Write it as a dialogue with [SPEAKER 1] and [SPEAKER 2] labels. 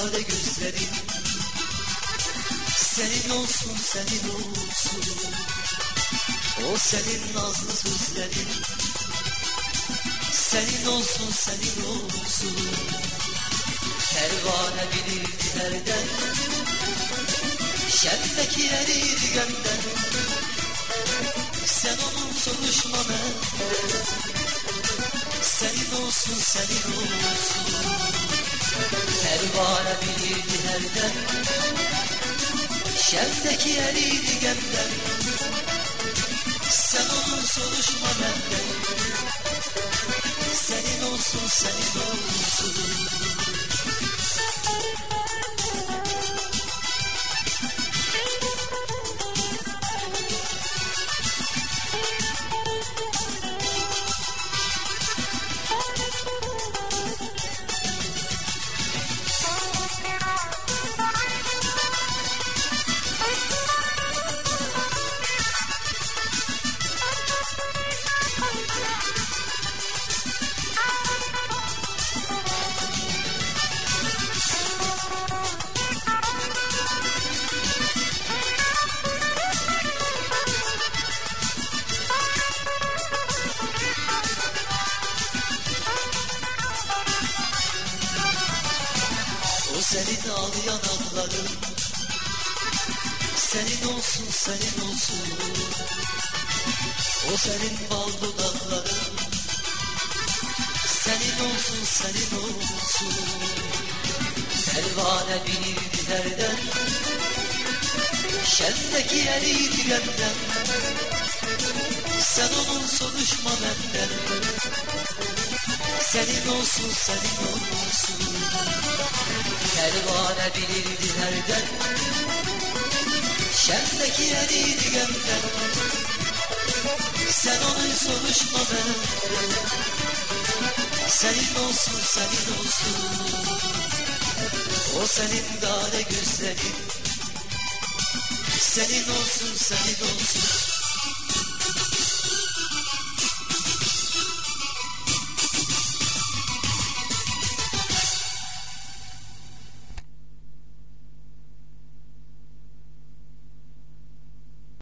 [SPEAKER 1] gale gözlerin. Senin olsun, senin olsun. O senin nazlı sözlerin. Senin olsun, senin olsun. Pervane bilirdi nereden, şemdeki eriydi gömden. Sen onun soruşma benden. Senin olsun, senin olsun. Pervane bilirdi nereden, şemdeki eriydi gömden. Sen onun soruşma benden. Senin olsun, senin olsun. O senin ağlayan ağların, senin olsun, senin olsun. O senin bal dudakların, senin olsun, senin olsun. Pervane bilirdi nereden, şemdeki eriydi gömden. Sen onun soruşma benden. Senin olsun, senin olsun. Pervane bilirdi nereden, şemdeki eriydi gömden. Sen onun soruşma benden. Senin olsun, senin olsun. O senin gale gözlerin. Senin olsun, senin olsun.